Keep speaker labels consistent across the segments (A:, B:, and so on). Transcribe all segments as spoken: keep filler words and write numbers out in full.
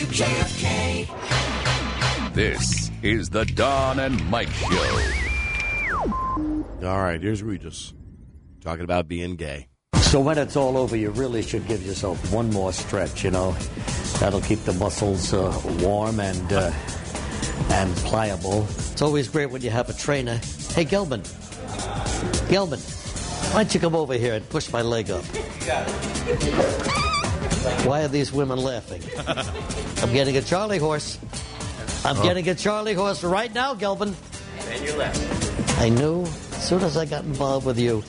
A: J F K.
B: This is the Don and Mike Show.
C: All right, here's Regis talking about being gay.
D: So when it's all over, you really should give yourself one more stretch, you know. That'll keep the muscles uh, warm and uh, and pliable. It's always great when you have a trainer. Hey, Gelman. Gelman, why don't you come over here and push my leg up? Why are these women laughing? I'm getting a Charlie horse. I'm oh. getting a Charlie horse right now, Gelman.
E: And you left.
D: I knew as soon as I got involved with you.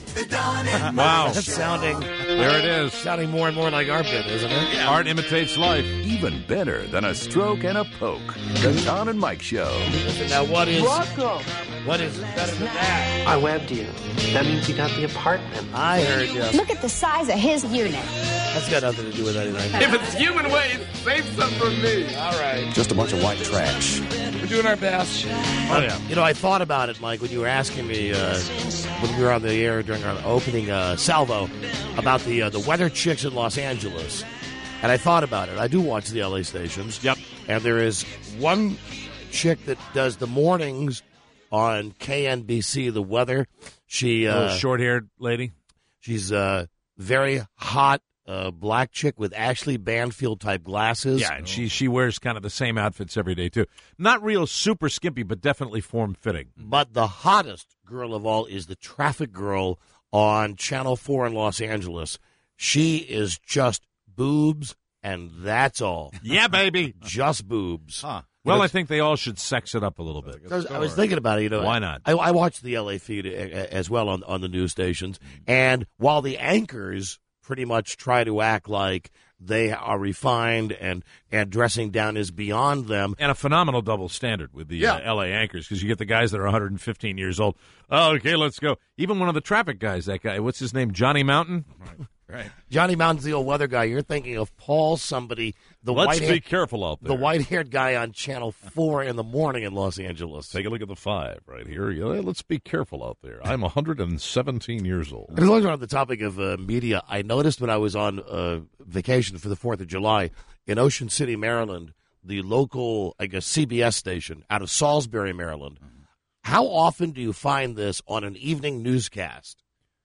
F: Wow.
C: That's sounding...
F: There it is.
C: Sounding more and more like our bit, isn't it?
F: Yeah. Art imitates life.
B: Even better than a stroke and a poke. The Don and Mike Show.
C: Now, what is...
E: Welcome.
C: What is better than that?
E: I webbed you. That means you got the apartment.
C: I heard you.
G: Look at the size of his unit.
C: That's got nothing to do with anything.
F: If it's human waste, save some for me.
C: All right.
B: Just a bunch of white trash.
F: We're doing our best.
C: Oh, yeah. You know, I thought about it, Mike, when you were asking me uh, when we were on the air during our opening uh, salvo about the uh, the weather chicks in Los Angeles. And I thought about it. I do watch the L A stations.
F: Yep.
C: And there is one chick that does the mornings on K N B C, the weather. She uh,
F: Little short-haired lady.
C: She's a very hot uh, black chick with Ashley Banfield-type glasses.
F: Yeah, and she, she wears kind of the same outfits every day, too. Not real super skimpy, but definitely form-fitting.
C: But the hottest girl of all is the traffic girl on Channel four in Los Angeles. She is just boobs, and that's all.
F: Yeah, baby.
C: Just boobs.
F: Huh. Well, I think they all should sex it up a little bit.
C: I was, I was thinking about it. You know,
F: Why not?
C: I, I watch the L A feed as well on, on the news stations, and while the anchors pretty much try to act like they are refined and, and dressing down is beyond them.
F: And a phenomenal double standard with the
C: yeah.
F: uh, L A anchors, because you get the guys that are one hundred fifteen years old. Oh, okay, let's go. Even one of the traffic guys, that guy, what's his name, Johnny Mountain?
C: Right. Right. Johnny Mountain's the old weather guy. You're thinking of Paul somebody, the
F: Let's
C: white
F: be careful out there.
C: The white-haired guy on Channel four in the morning in Los Angeles.
F: Take a look at the five right here. Yeah, let's be careful out there. I'm one hundred seventeen years old.
C: And as long as we're on the topic of uh, media, I noticed when I was on uh, vacation for the fourth of July in Ocean City, Maryland, the local, I guess, C B S station out of Salisbury, Maryland. Mm-hmm. How often do you find this on an evening newscast?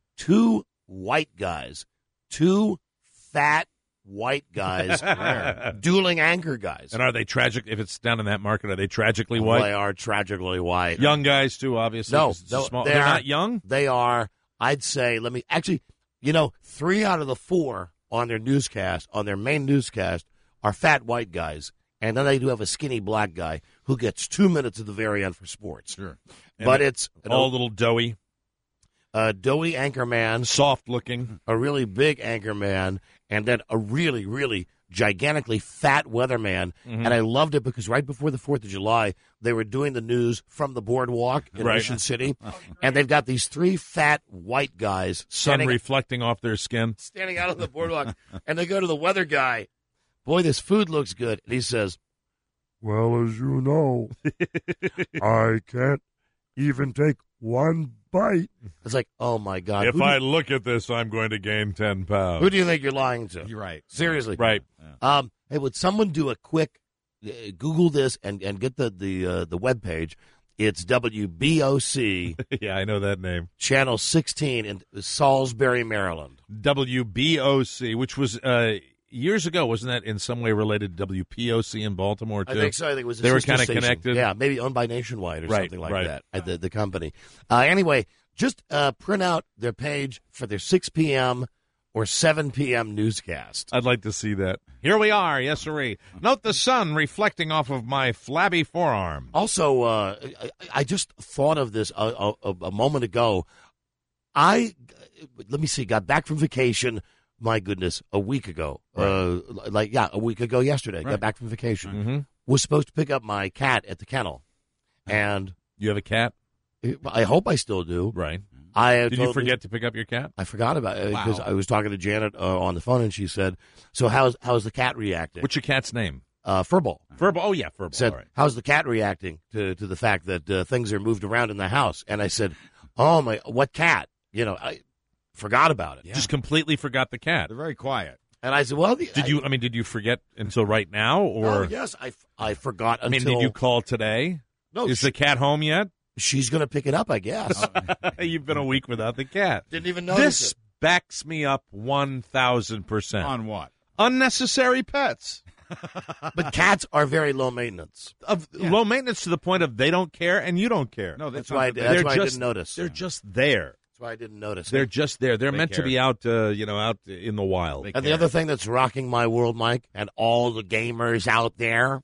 C: Two white guys. Two fat white guys, dueling anchor guys.
F: And are they tragic? If it's down in that market, are they tragically
C: oh,
F: white?
C: They are tragically white.
F: Young guys, too, obviously.
C: No, no
F: small,
C: they
F: they're
C: are,
F: not young?
C: They are, I'd say, let me, actually, you know, three out of the four on their newscast, on their main newscast, are fat white guys. And then they do have a skinny black guy who gets two minutes at the very end for sports.
F: Sure.
C: But it's
F: all a little doughy.
C: A doughy anchor man.
F: Soft looking.
C: A really big anchor man. And then a really, really gigantically fat weatherman. Mm-hmm. And I loved it because right before the fourth of July, they were doing the news from the boardwalk in
F: right.
C: Ocean City. And they've got these three fat white guys.
F: Sun
C: standing,
F: reflecting off their skin.
C: Standing out on the boardwalk. And they go to the weather guy. Boy, this food looks good. And he says,
H: well, as you know, I can't even take one bite.
C: It's like, oh, my God.
F: If
C: who
F: I
C: do,
F: look at this, I'm going to gain ten pounds.
C: Who do you think you're lying to?
I: You're right.
C: Seriously.
F: Right.
C: Yeah. Um, hey, would someone do a quick uh, Google this and, and get the the uh, the webpage? It's W B O C.
F: Yeah, I know that name.
C: Channel sixteen in Salisbury, Maryland.
F: W B O C, which was uh, years ago, wasn't that in some way related to W P O C in Baltimore, too?
C: I think so. I think it was a
F: They were
C: kind of
F: connected.
C: Yeah, maybe owned by Nationwide or
F: right,
C: something like
F: right.
C: that, uh, the, the company. Uh, anyway, just uh, print out their page for their six p.m. or seven p.m. newscast.
F: I'd like to see that. Here we are, yes, sirree. Note the sun reflecting off of my flabby forearm.
C: Also, uh, I, I just thought of this a, a, a moment ago. I, let me see, got back from vacation, my goodness, a week ago.
F: Right.
C: Uh, like, yeah, a week ago yesterday.
F: Right.
C: Got back from vacation.
F: Mm-hmm.
C: Was supposed to pick up my cat at the kennel. And
F: you have a cat?
C: I hope I still do.
F: Right.
C: I
F: Did you forget to pick up your cat?
C: I forgot about it because
I: Wow.
C: I was talking to Janet uh, on the phone, and she said, "So how's how's the cat reacting?"
F: What's your cat's name?
C: Uh, Furball.
F: Furball. Oh yeah, Furball.
C: Said,
F: All right.
C: "How's the cat reacting to to the fact that uh, things are moved around in the house?" And I said, "Oh my, what cat?" You know, I forgot about it.
F: Yeah. Just completely forgot the cat.
I: They're very quiet.
C: And I said, well, the,
F: Did you? I mean, did you forget until right now, or
C: Oh, yes, I, I forgot
F: I
C: until.
F: mean, did you call today?
C: No,
F: Is
C: she-
F: the cat home yet?
C: she's going to pick it up, I guess.
F: You've been a week without the cat.
C: Didn't even notice
F: This
C: it.
F: backs me up one thousand percent.
A: On what?
F: Unnecessary pets.
C: But cats are very low maintenance.
F: Of low maintenance to the point of they don't care and you don't care.
A: No,
C: That's
A: not
C: why I,
A: the-
C: that's
F: They're
C: why I
F: just-
C: didn't notice.
F: They're just there.
C: That's why I didn't notice.
F: They're just there. They're
A: They
F: meant to
A: care.
F: be out, uh, you know, out in the wild.
A: They
C: And the
A: care.
C: other thing that's rocking my world, Mike, and all the gamers out there,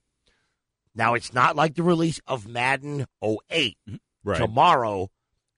C: now it's not like the release of Madden oh eight.
F: Right.
C: Tomorrow,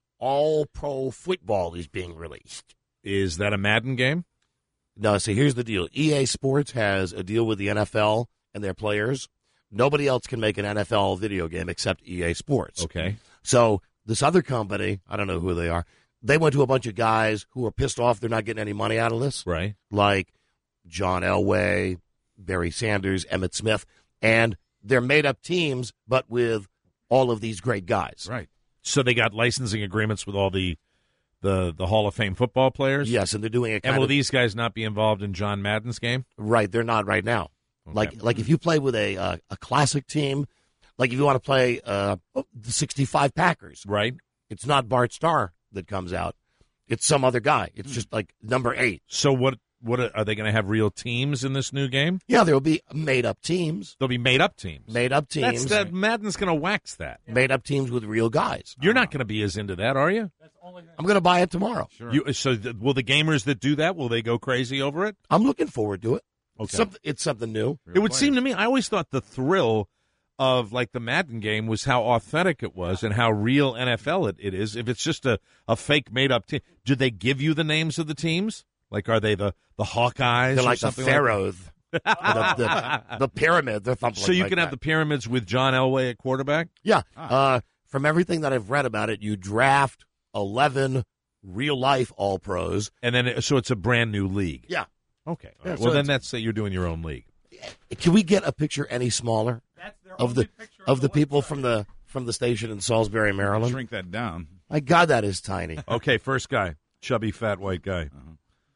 C: all pro football is being released.
F: Is that a Madden game?
C: No, see, here's the deal. E A Sports has a deal with the N F L and their players. Nobody else can make an N F L video game except E A Sports.
F: Okay.
C: So this other company, I don't know who they are, they went to a bunch of guys who are pissed off they're not getting any money out of this,
F: Right.
C: like John Elway, Barry Sanders, Emmett Smith, and they're made-up teams, but with all of these great guys.
F: Right. So they got licensing agreements with all the the, the Hall of Fame football players?
C: Yes, and they're doing a
F: And
C: kind
F: will
C: of
F: these guys not be involved in John Madden's game?
C: right. They're not right now.
F: Okay.
C: Like like if you play with a uh, a classic team, like if you want to play uh, oh, the sixty-five Packers,
F: Right.
C: it's not Bart Starr that comes out. It's some other guy.
F: Hmm.
C: It's just like number eight.
F: So what what are, are they going to have real teams in this new game?
C: Yeah, there will be made-up teams.
F: They'll be made up teams.
C: Made-up teams.
F: That's that Madden's going to wax that.
C: Made-up teams with real guys.
F: You're not going to be as into that, are you?
C: I'm going to buy it tomorrow.
F: You so th- will the gamers that do that, will they go crazy over it?
C: I'm looking forward to it.
F: Okay.
C: Something, it's something new.
F: It would seem to me, I always thought the thrill of like the Madden game was how authentic it was and how real N F L it, it is. If it's just a, a fake made up team, do they give you the names of the teams? Like, are they the, the Hawkeyes?
C: They're
F: or
C: like the
F: something
C: pharaohs, the, the, the pyramids, or something.
F: So you
C: like
F: can
C: that.
F: have the pyramids with John Elway at quarterback?
C: Yeah. Uh, from everything that I've read about it, you draft eleven real life All Pros.
F: And then, it, so it's a brand new league.
C: Yeah.
F: Okay.
C: Yeah,
F: well,
C: so
F: then
C: it's-
F: that's say you're doing your own league.
C: Can we get a picture any smaller of the of the people from the from the station in Salisbury, Maryland?
A: Shrink that down.
C: My God, that is tiny.
F: Okay, first guy, chubby, fat, white guy.
C: Uh-huh.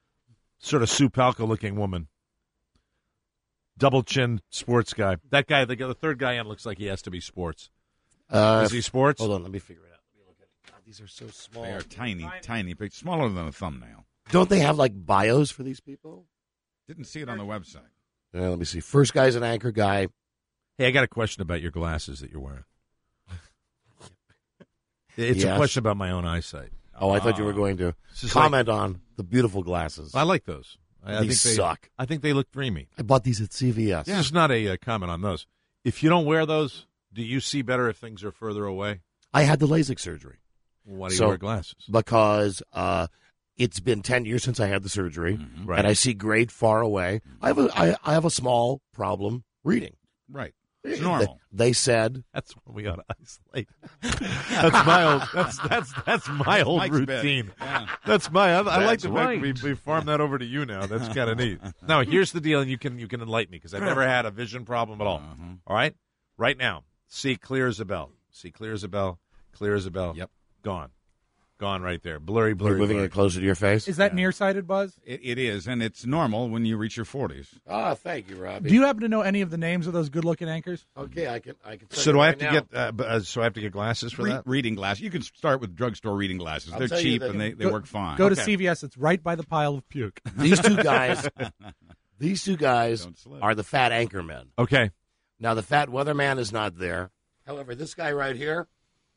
F: Sort of Sue Palka looking woman. Double chin sports guy. That guy, the, the third guy in looks like he has to be sports.
C: Uh,
F: Is he sports?
C: Hold on, let me figure it out. Let me look at it. God, these are so small.
A: They are tiny, tiny, big, smaller than a thumbnail.
C: Don't they have like bios for these people?
A: Didn't see it on the website.
C: Uh, let me see. First guy's an anchor guy.
F: Hey, I got a question about your glasses that you're wearing. It's
C: Yes.
F: a question about my own eyesight.
C: Oh, I thought you were going to
F: This is
C: comment on the beautiful glasses.
F: I like those. I, I
C: These
F: think they
C: suck.
F: I think they look dreamy.
C: I bought these at C V S.
F: This is not a uh, comment on those. If you don't wear those, do you see better if things are further away?
C: I had the LASIK surgery
F: Why do you
C: So-
F: wear glasses?
C: because uh, it's been ten years since I had the surgery,
F: Right.
C: and I see great far away. I have a I, I have a small problem reading.
A: Right. It's normal.
C: They, they said
F: That's when we ought to isolate. That's my old. That's that's that's my old
A: Mike's bit.
F: routine.
A: Yeah.
F: That's my. I, I like
C: That's
F: the fact that we,
C: right.
F: we farm that over to you now. That's kind of neat. Now here's the deal, and you can you can enlighten me because I've never had a vision problem at all.
A: Uh-huh.
F: All right, right now, see clear as a bell. See clear as a bell. Clear as a bell.
A: Yep.
F: Gone. Gone right there. Blurry, blurry.
C: you're moving
F: blurry.
C: it closer to your face.
G: Is that nearsighted, Buzz?
A: It, it is, and it's normal when you reach your forties.
C: Ah, thank you, Robbie.
G: Do you happen to know any of the names of those good-looking anchors?
C: Okay, I can I can. tell
F: So
C: you
F: do I
C: right
F: have to
C: now.
F: get? Uh, b- uh, so I have to get glasses for
A: Re-
F: that.
A: reading glasses. You can start with drugstore reading glasses.
C: I'll
A: They're
C: tell you
A: cheap
C: that-
A: and they, they
G: Go-
A: work fine.
G: Go to
F: Okay.
G: C V S. It's right by the pile of puke.
C: These two guys. These two guys
A: Don't slip.
C: are the fat anchor men.
F: Okay.
C: Now the fat weatherman is not there. However, this guy right here.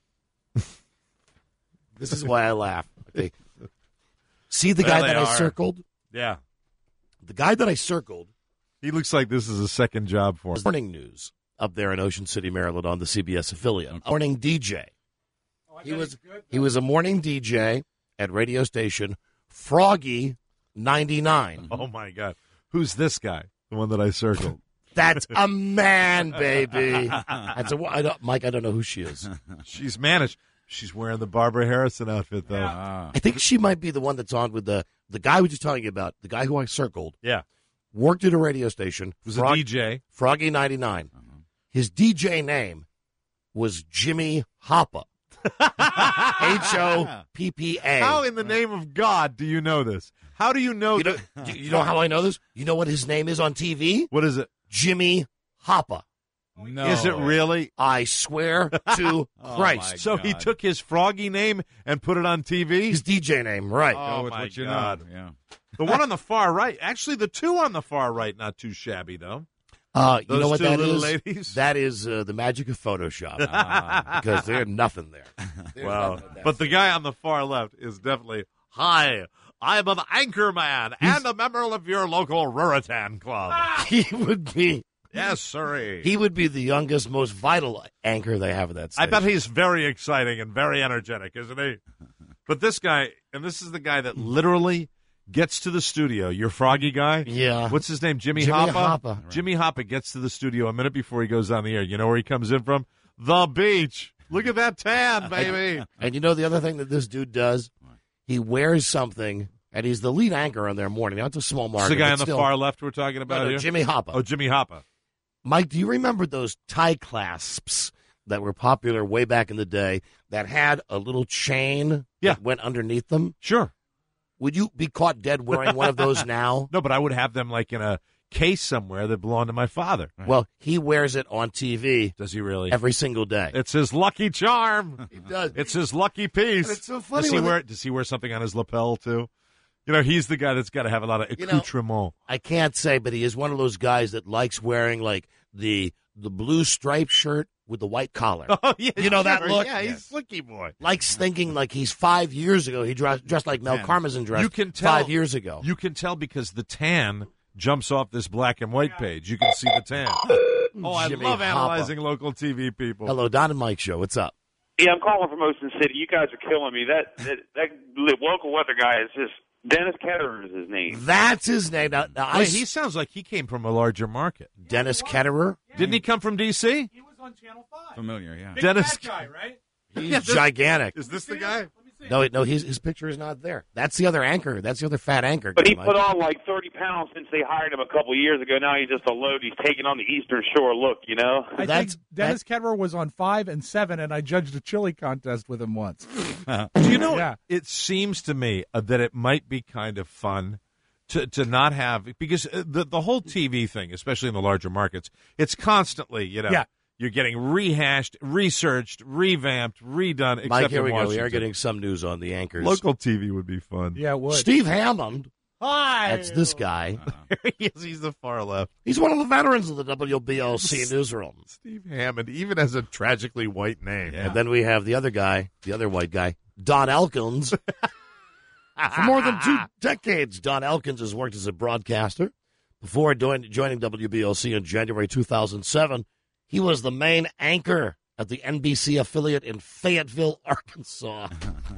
C: This is why I laugh. Okay. See the
F: There
C: guy
F: they
C: that I
F: are.
C: circled?
F: Yeah.
C: The guy that I circled
F: He looks like this is a second job for him.
C: was Morning News up there in Ocean City, Maryland on the C B S affiliate. Morning D J. He was he was a morning D J at radio station Froggy ninety-nine.
F: Oh my God. Who's this guy? The one that I circled.
C: That's a man, baby. That's a I don't, Mike. I don't know who she is.
F: She's managed. She's wearing the Barbara Harrison outfit, though. Yeah.
A: Ah.
C: I think she might be the one that's on with the the guy we were just telling you about. The guy who I circled worked at a radio station.
F: Was
C: Frog-
F: a D J.
C: Froggy ninety-nine. His D J name was Jimmy Hoppa. H O P P A.
F: How in the name of God do you know this? How do you know?
C: You know, do you know how I know this? You know what his name is on T V?
F: What is it?
C: Jimmy Hoppa.
A: No.
F: Is it really?
C: I swear to
A: Oh,
C: Christ.
A: my
F: So he
A: God.
F: took his froggy name and put it on T V?
C: His D J name, right.
A: Go
F: Oh,
A: with
F: my
A: what you
F: God.
A: know. Yeah.
F: The one on the far right. Actually, the two on the far right, not too shabby, though.
C: Uh, you
F: Those
C: know what
F: two
C: that
F: little
C: is?
F: ladies?
C: That is uh, the magic of Photoshop.
A: Ah.
C: because there's nothing there. There's
F: Wow.
C: nothing there.
F: But the guy on the far left is definitely, hi, I'm an anchor man and a member of your local Ruritan Club.
C: he would be
F: Yes, sirree.
C: he would be the youngest, most vital anchor they have at that
F: I
C: station.
F: bet he's very exciting and very energetic, isn't he? But this guy, and this is the guy that literally gets to the studio. Your froggy guy?
C: Yeah.
F: What's his name? Jimmy,
C: Jimmy
F: Hoppa?
C: Hoppa.
F: Jimmy Hoppa gets to the studio a minute before he goes on the air. You know where he comes in from? The beach. Look at that tan, baby.
C: And you know the other thing that this dude does? He wears something, and he's the lead anchor on their morning. Now, it's a small
F: It's
C: market.
F: the guy
C: but
F: on the
C: still-
F: far left we're talking
C: No,
F: about
C: no,
F: here?
C: Jimmy Hoppa.
F: Oh, Jimmy Hoppa.
C: Mike, do you remember those tie clasps that were popular way back in the day that had a little chain
F: Yeah.
C: that went underneath them?
F: Sure.
C: Would you be caught dead wearing one of those now?
F: No, but I would have them like in a case somewhere that belonged to my father.
C: Well, he wears it on T V
F: Does he really?
C: every single day.
F: It's his lucky charm.
C: He does.
F: It's his lucky piece.
C: And it's so funny
F: Does he
C: when
F: wear? Does he wear something on his lapel too? You know, he's the guy that's got to have a lot of
C: You know-
F: accoutrement.
C: I can't say, but he is one of those guys that likes wearing like the the blue striped shirt with the white collar.
F: Oh yeah,
C: You know that
F: sure.
C: look?
F: Yeah, he's
C: Yes.
F: slicky boy.
C: Likes thinking like he's five years ago. He dressed dressed like Mel
A: Man.
C: Karmazin dressed
F: You can tell
C: five years ago.
F: You can tell because the tan jumps off this black and white page. You can see the tan. Oh, I
C: Jimmy
F: love
C: Hoppa.
F: analyzing local T V people.
C: Hello, Don and Mike Show. What's up?
I: Yeah, I'm calling from Ocean City. You guys are killing me. That that, that local weather guy is just Dennis Ketterer is his name.
C: That's his name. Now, now I
F: Wait,
C: s-
F: he sounds like he came from a larger market.
C: Dennis Ketterer.
F: Didn't he come from D C?
G: He was on Channel five.
A: Familiar, yeah.
G: Big
F: Dennis-
G: fat guy, right?
C: He's
F: Yeah, this-
C: gigantic.
F: Is this the guy?
C: No, no, his his picture is not there. That's the other anchor. That's the other fat anchor.
I: But
C: guy,
I: he
C: Mike.
I: put on like thirty pounds since they hired him a couple of years ago. Now he's just a load. He's taking on the Eastern Shore look, you know?
G: I
C: That's-
G: think Dennis Ketterer was on five and seven, and I judged a chili contest with him once.
F: Do you know?
G: Yeah.
F: It seems to me uh, that it might be kind of fun to to not have because uh, the the whole T V thing, especially in the larger markets, it's constantly you know
G: Yeah.
F: you're getting rehashed, researched, revamped, redone. Except
C: Mike, here
F: in
C: we go. We are
F: Washington.
C: getting some news on the anchors.
F: Local T V would be fun.
G: Yeah, it would.
C: Steve Hammond.
G: Hi.
C: That's this guy.
F: yes, he's the far left.
C: He's one of the veterans of the W B L C newsroom.
F: Steve Hammond even has a tragically white name.
C: And then we have the other guy, the other white guy, Don Elkins. For more than two decades, Don Elkins has worked as a broadcaster. Before join, joining W B L C in January two thousand seven, he was the main anchor at the N B C affiliate in Fayetteville, Arkansas.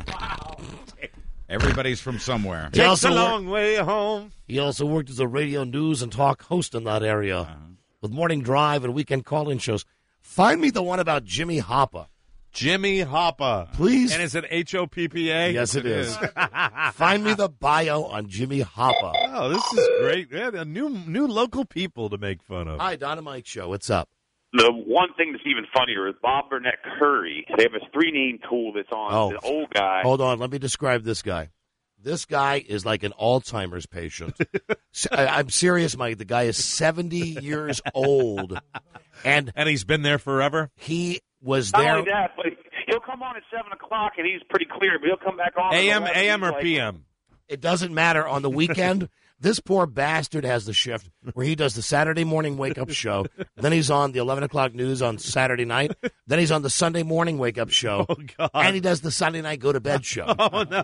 A: Everybody's from somewhere.
C: He also,
F: a
C: worked,
F: long way home.
C: he also worked as a radio news and talk host in that area with morning drive and weekend call-in shows. Find me the one about Jimmy Hoppa.
F: Jimmy Hoppa.
C: Please.
F: And is it H O P P A?
C: Yes, it is. Find me the bio on Jimmy Hoppa.
F: Oh, this is great. Yeah, a new new local people to make fun of.
C: Hi, Don and Mike Show. What's up?
I: The one thing that's even funnier is Bob Burnett Curry. They have a three-name tool that's on
C: Oh.
I: the old guy.
C: Hold on. Let me describe this guy. This guy is like an Alzheimer's patient. S- I- I'm serious, Mike. The guy is seventy years old, and
F: And he's been there forever?
C: he was
I: Not
C: there.
I: only that, but he'll come on at seven o'clock and he's pretty clear. But he'll come back on
F: A M,
I: at
F: A M,
I: eleven,
F: or
I: he's like,
F: P M?
C: It doesn't matter on the weekend. This poor bastard has the shift where he does the Saturday morning wake up show. Then he's on the eleven o'clock news on Saturday night. Then he's on the Sunday morning wake up show.
F: Oh, God.
C: And he does the Sunday night go to bed show.
F: Oh, no.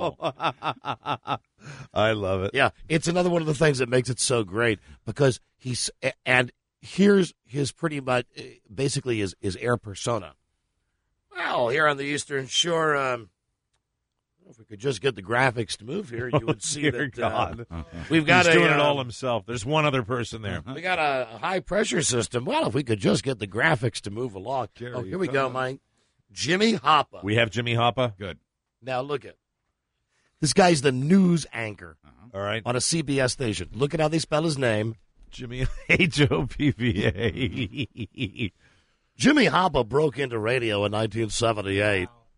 C: Wow.
F: I love it.
C: Yeah, it's another one of the things that makes it so great because he's and here's his pretty much basically his his air persona. Well, here on the Eastern Shore, um, if we could just get the graphics to move here, you would see
F: Dear
C: that uh,
F: God.
C: we've got
F: He's
C: a,
F: doing it all
C: um,
F: himself. There's one other person there.
C: we got a, a high pressure system. Well, if we could just get the graphics to move along. Oh, here we go, Mike. Jimmy Hoppa.
F: We have Jimmy Hoppa.
A: Good.
C: Now look at this guy's the news anchor
F: All right.
C: on a C B S station. Look at how they spell his name.
F: Jimmy H O P P A.
C: Jimmy Hoppa broke into radio in nineteen seventy-eight.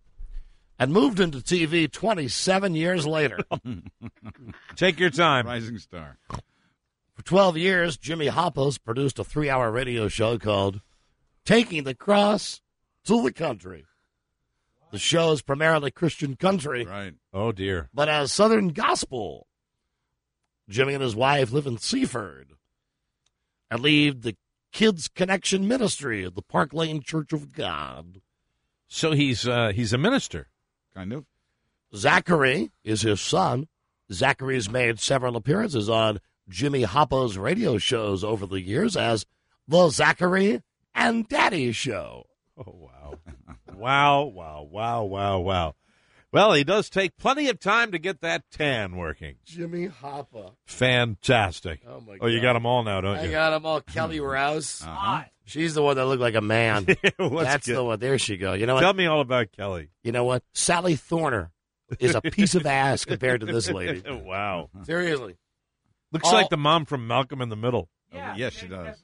C: and moved into T V twenty-seven years later.
F: Take your time.
A: Rising star.
C: For twelve years, Jimmy Hoppos produced a three-hour radio show called Taking the Cross to the Country. The show is primarily Christian country,
A: Right.
F: Oh, dear.
C: but as Southern gospel. Jimmy and his wife live in Seaford and lead the Kids Connection Ministry of the Park Lane Church of God.
F: So he's uh, he's a minister.
A: Kind of.
C: Zachary is his son. Zachary's made several appearances on Jimmy Hoppo's radio shows over the years as The Zachary and Daddy Show.
F: Oh, wow. wow, wow, wow, wow, wow. Well, he does take plenty of time to get that tan working.
C: Jimmy Hoppa.
F: Fantastic.
C: Oh, my
F: Oh, you
C: God.
F: got them all now, don't
C: I
F: you?
C: got them all. Kelly Rouse.
A: Uh-huh.
C: She's the one that looked like a man.
F: What's
C: That's
F: good?
C: the one. There she go. You know what?
F: Tell me all about Kelly.
C: You know what? Sally Thorner is a piece of ass compared to this lady.
F: Wow.
C: Seriously.
F: Looks
C: All-
F: like the mom from Malcolm in the Middle.
A: Oh, yes, she does.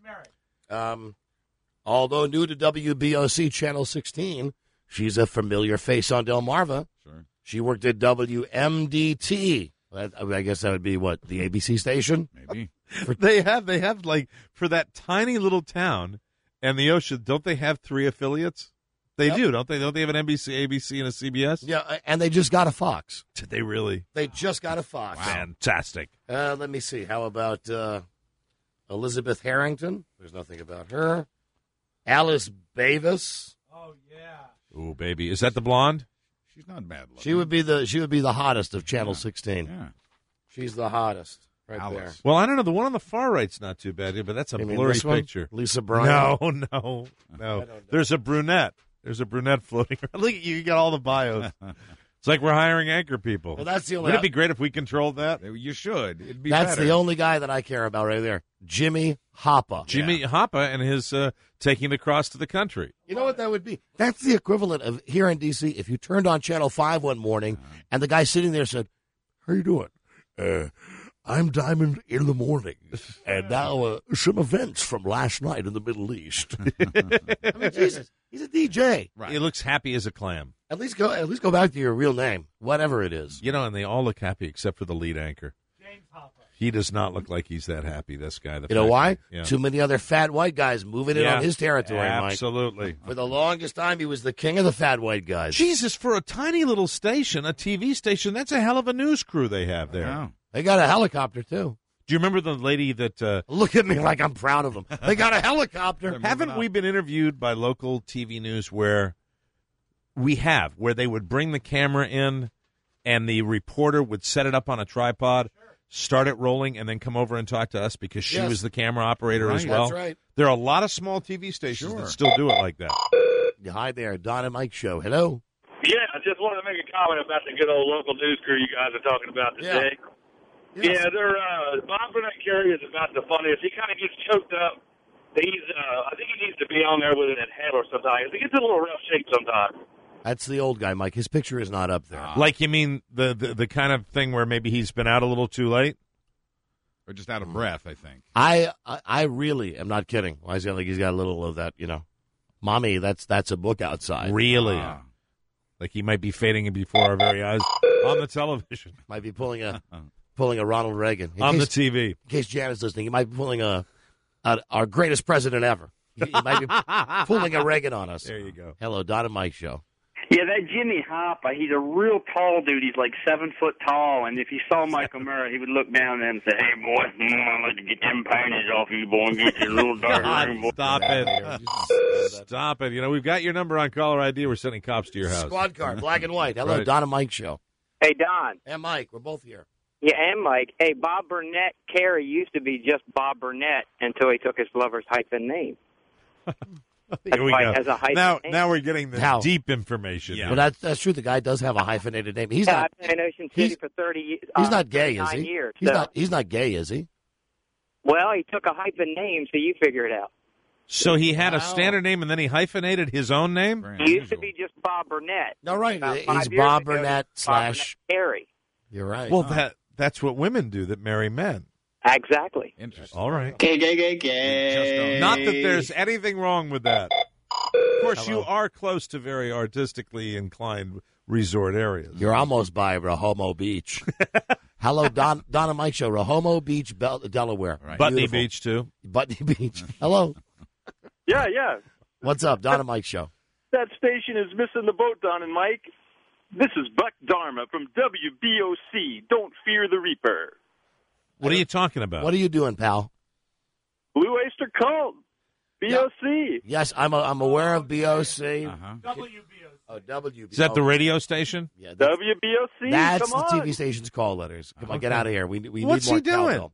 C: Um, although new to W B O C Channel sixteen, she's a familiar face on Delmarva.
A: Sure.
C: She worked at W M D T. I I guess that would be what, the A B C station?
A: Maybe.
F: They have, they have like, for that tiny little town and the ocean, don't they have three affiliates? They
C: Yep.
F: do, don't they? Don't they have an N B C, A B C, and a C B S?
C: Yeah, and they just got a Fox.
F: Did they really?
C: They just got a Fox.
F: Fantastic.
C: Uh, let me see. How about uh, Elizabeth Harrington? There's nothing about her. Alice Bavis.
G: Oh yeah.
F: Ooh, baby. Is that the blonde?
A: She's not bad looking.
C: She would be the she would be the hottest of Channel sixteen.
A: Yeah.
C: She's the hottest right
A: Alice.
C: there.
F: Well, I don't know. The one on the far right's not too bad, but that's a
C: You mean
F: blurry
C: this one?
F: picture.
C: Lisa Bryan.
F: No, no, no. There's a brunette. There's a brunette floating around. Look at you. You got all the bios. It's like we're hiring anchor people.
C: Well, that's the only.
F: Wouldn't it be great if we controlled that?
A: You should. It'd be
C: That's
A: better.
C: the only guy that I care about right there. Jimmy Hoppa.
F: Jimmy Hoppa and his uh, taking the cross to the country.
C: You know what that would be? That's the equivalent of here in D C if you turned on Channel five one morning and the guy sitting there said, "How you doing? Uh, I'm Diamond in the morning, and now uh, some events from last night in the Middle East." I mean, Jesus, he's a D J.
A: Right.
F: He looks happy as a clam.
C: At least go. At least go back to your real name, whatever it is.
F: You know, and they all look happy except for the lead anchor.
G: James Hopper.
F: He does not look like he's that happy, this guy. The
C: You know
F: fat
C: why?
F: guy. Yeah.
C: Too many other fat white guys moving in
F: Yeah.
C: on his territory, Mike.
F: Absolutely.
C: For the longest time, he was the king of the fat white guys.
F: Jesus, for a tiny little station, a T V station, that's a hell of a news crew they have there.
A: Yeah.
C: They got a helicopter too.
F: Do you remember the lady that... Uh,
C: Look at me like I'm proud of them. They got a helicopter.
F: haven't we been interviewed by local T V news where we have, where they would bring the camera in and the reporter would set it up on a tripod, start it rolling, and then come over and talk to us because she
C: Yes.
F: was the camera operator as
A: Right.
F: well?
C: That's right.
F: There are a lot of small T V stations
A: Sure.
F: that still do it like that.
C: Hi there, Don and Mike show. Hello.
I: Yeah, I just wanted to make a comment about the good old local news crew you guys are talking about today.
C: Yes.
I: Yeah, they're uh, Bob Burnett Carey is about the funniest. He kind of gets choked up. He's, uh, I think he needs to be on there with an inhaler sometimes. He gets a little rough shape sometimes.
C: That's the old guy, Mike. His picture is not up there.
F: Like, you mean the, the, the kind of thing where maybe he's been out a little too late?
A: Or just out of breath, I think.
C: I, I I really am not kidding. Why is he like he's got a little of that, you know? Mommy, that's that's a book outside.
F: Really?
A: Ah.
F: Like he might be fading before our very eyes on the television,
C: Might be pulling a pulling a Ronald Reagan. In
F: on
C: case,
F: the T V.
C: in case Janet's listening, he might be pulling a, a our greatest president ever. He, he might be pulling a Reagan on us.
F: There you go.
C: Hello, Don and Mike show.
J: Yeah, that Jimmy Hoppa, he's a real tall dude. He's like seven foot tall, and if he saw Mike O'Mara, he would look down at him and say, "Hey, boy, I'm going to get them panties off you, boy, and get you a little dark room, boy."
F: Stop it. Stop it. You know, we've got your number on caller I D. We're sending cops to your house.
C: Squad car, black and white. Hello,
F: Right.
C: Don and Mike show.
K: Hey, Don.
C: And Mike, we're both here.
K: Yeah, and Mike. Hey, Bob Burnett Carey used to be just Bob Burnett until he took his lover's hyphen name.
F: Here we
K: why
F: go.
K: it has a hyphen
F: Now,
K: name.
F: now we're getting the
C: How?
F: deep information.
C: Well, that's that's true. The guy does have a hyphenated name. He's
K: yeah,
C: not.
K: I've been in Ocean City
C: he's-
K: for thirty years.
C: He's
K: uh,
C: not gay, is
K: thirty-nine
C: he?
K: Years,
C: He's
K: so-
C: not. He's not gay, is he?
K: Well, he took a hyphen name, so you figure it out.
F: So he had a
C: Wow.
F: standard name and then he hyphenated his own name?
A: Very
K: He used to
A: unusual.
K: be just Bob Burnett.
C: No, right.
K: About
C: He's
K: five years
C: Bob
K: ago,
C: Burnett
K: he was Bob
C: slash.
K: Burnett Carey.
C: You're right.
F: Well, that that's what women do that marry men.
K: Exactly.
A: Interesting.
F: All right.
J: Gay, gay, gay, gay.
F: Not that there's anything wrong with that. Of course, you are close to very artistically inclined resort areas.
C: You're almost by Rehomo Beach. Hello, Don, Don and Mike Show, Rehomo Beach, Bel- Delaware.
F: Right. Butney
C: Beautiful.
F: Beach, too.
C: Butney Beach. Hello.
L: Yeah, yeah.
C: What's up, Don and Mike Show?
L: That station is missing the boat, Don and Mike. This is Buck Dharma from W B O C. Don't fear the Reaper.
F: What are you talking about?
C: What are you doing, pal?
L: Blue Oyster Cult. B O C.
C: Yes, I'm a, I'm aware of B O C.
A: Uh-huh.
G: W B O C.
C: Oh, W B O C.
F: Is that the radio station?
C: Yeah, that's,
L: W B O C.
C: that's
L: Come
C: the
L: on.
C: T V station's call letters. Come on, get
F: Okay.
C: out of here. We we
F: What's
C: need more
F: he doing?
C: cowbell.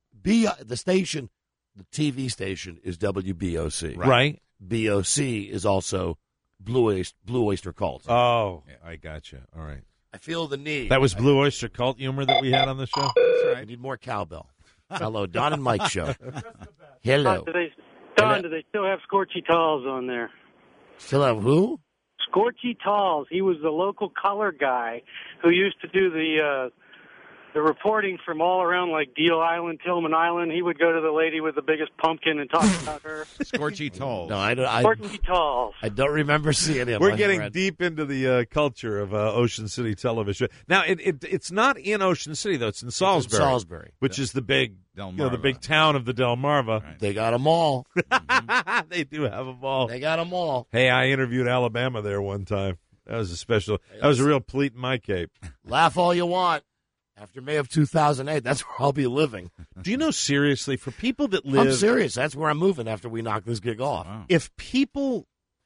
C: B the station, the T V station is W B O C.
F: Right.
C: B O C is also Blue Oyster, Blue Oyster Cult.
F: Oh, I got you. All right.
C: I feel the need.
F: That was Blue Oyster Cult humor that we had on the show?
C: That's right. We need more cowbell. Hello, Don and Mike Show. Hello.
M: Don, do they, Don, do they still have Scorchy Talls on there?
C: Still have who?
M: Scorchy Talls. He was the local color guy who used to do the uh, the reporting from all around, like Deal Island, Tillman Island. He would go to the lady with the biggest pumpkin and talk about her.
A: Scorchy Tolls.
C: No, I don't. I,
M: Scorchy Talls.
C: I don't remember seeing him.
F: We're
C: my
F: getting
C: friend.
F: deep into the uh, culture of uh, Ocean City television. Now, it, it it's not in Ocean City, though. It's in Salisbury.
C: Salisbury.
F: Which is the big,
A: Delmarva.
F: you know, the big town of the Delmarva.
A: Right.
C: They got them all.
F: They do have them all.
C: They got them all.
F: Hey, I interviewed Alabama there one time. That was a special. That was a real pleat in my cape.
C: Laugh all you want. After May of two thousand eight, that's where I'll be living.
F: Do you know, seriously, for people that live...
C: I'm serious. That's where I'm moving after we knock this gig off.
A: Wow.
F: If people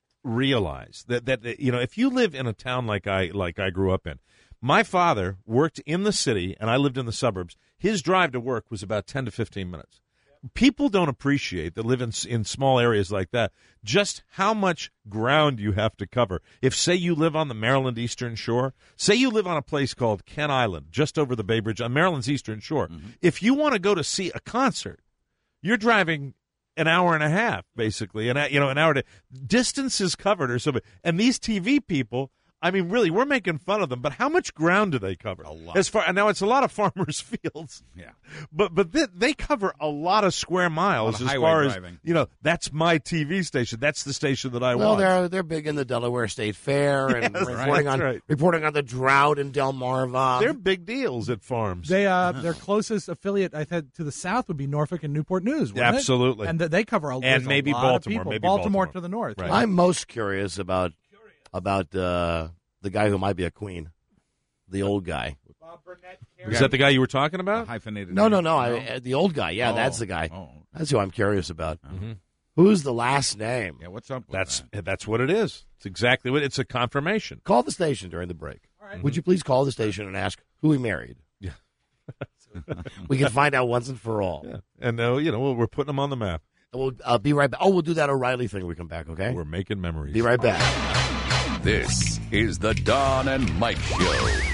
F: realize that, that, you know, if you live in a town like I like I grew up in, my father worked in the city and I lived in the suburbs. His drive to work was about ten to fifteen minutes. People don't appreciate that live in, in small areas like that, just how much ground you have to cover. If, say, you live on the Maryland Eastern Shore, say you live on a place called Kent Island, just over the Bay Bridge, on Maryland's Eastern Shore. Mm-hmm. If you want to go to see a concert, you're driving an hour and a half, basically, and you know, an hour to distances covered or something. And these T V people, I mean, really, we're making fun of them, but how much ground do they cover?
A: A lot.
F: As far now, it's a lot of farmers' fields.
A: Yeah.
F: But but they, they cover a lot of square miles
A: of
F: as
A: highway
F: far
A: driving.
F: as, you know, that's my T V station. That's the station that I
C: Well,
F: want.
C: they're they're big in the Delaware State Fair and
F: Yes,
C: reporting
F: right,
C: on
F: right.
C: reporting on the drought in Delmarva.
F: They're big deals at farms.
G: They uh, their closest affiliate, I said, to the south would be Norfolk and Newport News. Wouldn't
F: Absolutely.
G: it? And th- they cover a,
F: And
G: there's a
F: maybe
G: lot
F: Baltimore,
G: Of people.
F: maybe
G: Baltimore,
F: Baltimore.
G: to the north.
F: Right.
C: I'm most curious about about uh, the guy who might be a queen, the old guy.
F: Is that the guy you were talking about?
A: Hyphenated.
C: No, no,
A: name?
C: no. I, uh, the old guy. Yeah,
A: Oh,
C: that's the guy.
A: oh.
C: That's who I'm curious about.
F: Mm-hmm.
C: Who's the last name?
A: Yeah, what's up with
F: That's
A: that?
F: that's what it is. It's exactly what it's a confirmation.
C: Call the station during the break. Would you please call the station and ask who he married?
F: Yeah.
C: We can find out once and for all.
F: Yeah. And uh, you know, we're putting them on the map.
C: And we'll uh, be right back. Oh, we'll do that O'Reilly thing when we come back, okay?
F: We're making memories.
C: Be right back.
B: This is the Don and Mike Show.